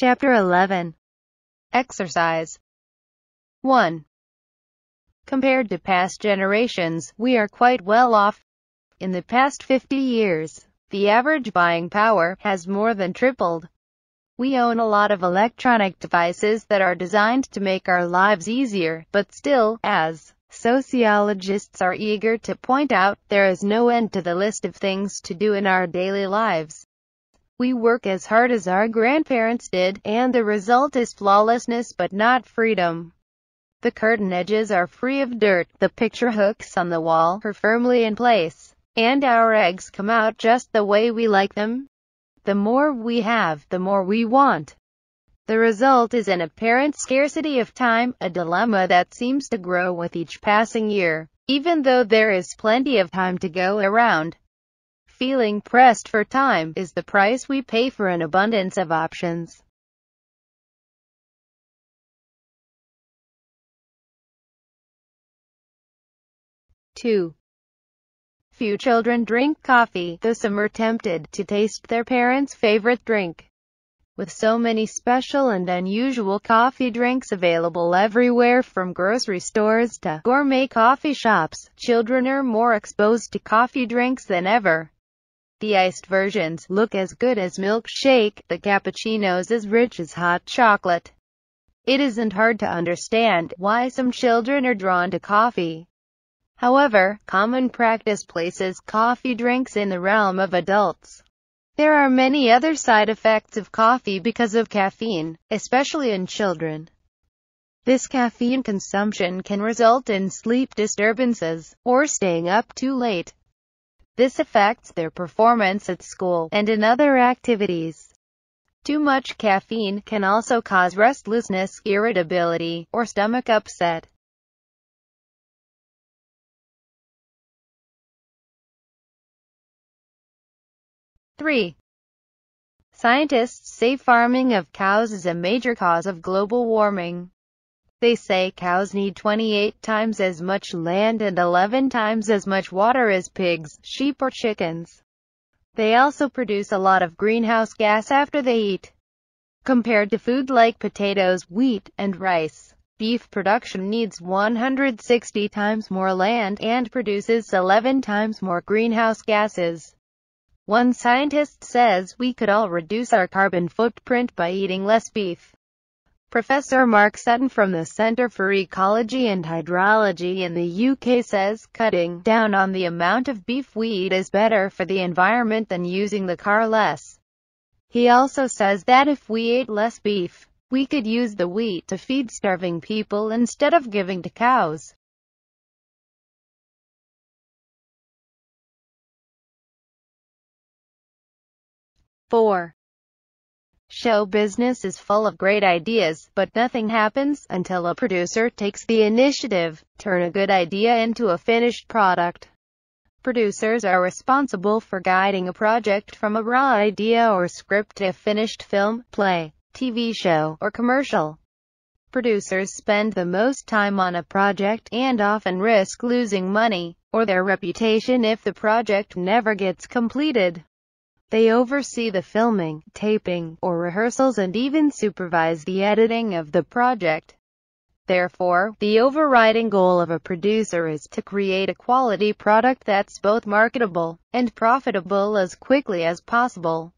Chapter 11. Exercise. 1. Compared to past generations, we are quite well off. In the past 50 years, the average buying power has more than tripled. We own a lot of electronic devices that are designed to make our lives easier, but still, as sociologists are eager to point out, there is no end to the list of things to do in our daily lives. We work as hard as our grandparents did, and the result is flawlessness but not freedom. The curtain edges are free of dirt, the picture hooks on the wall are firmly in place, and our eggs come out just the way we like them. The more we have, the more we want. The result is an apparent scarcity of time, a dilemma that seems to grow with each passing year, even though there is plenty of time to go around. Feeling pressed for time is the price we pay for an abundance of options. Two. Few children drink coffee, though some are tempted to taste their parents' favorite drink. With so many special and unusual coffee drinks available everywhere from grocery stores to gourmet coffee shops, children are more exposed to coffee drinks than ever. The iced versions look as good as milkshake, the cappuccinos as rich as hot chocolate. It isn't hard to understand why some children are drawn to coffee. However, common practice places coffee drinks in the realm of adults. There are many other side effects of coffee because of caffeine, especially in children. This caffeine consumption can result in sleep disturbances, or staying up too late. This affects their performance at school and in other activities. Too much caffeine can also cause restlessness, irritability, or stomach upset. 3. Scientists say farming of cows is a major cause of global warming. They say cows need 28 times as much land and 11 times as much water as pigs, sheep or chickens. They also produce a lot of greenhouse gas after they eat. Compared to food like potatoes, wheat, and rice, beef production needs 160 times more land and produces 11 times more greenhouse gases. One scientist says we could all reduce our carbon footprint by eating less beef. Professor Mark Sutton from the Centre for Ecology and Hydrology in the UK says cutting down on the amount of beef we eat is better for the environment than using the car less. He also says that if we ate less beef, we could use the wheat to feed starving people instead of giving to cows. 4. Show business is full of great ideas, but nothing happens until a producer takes the initiative. Turn a good idea into a finished product. Producers are responsible for guiding a project from a raw idea or script to a finished film, play, TV show, or commercial. Producers spend the most time on a project, and often risk losing money, or their reputation if the project never gets completed. They oversee the filming, taping, or rehearsals and even supervise the editing of the project. Therefore, the overriding goal of a producer is to create a quality product that's both marketable and profitable as quickly as possible.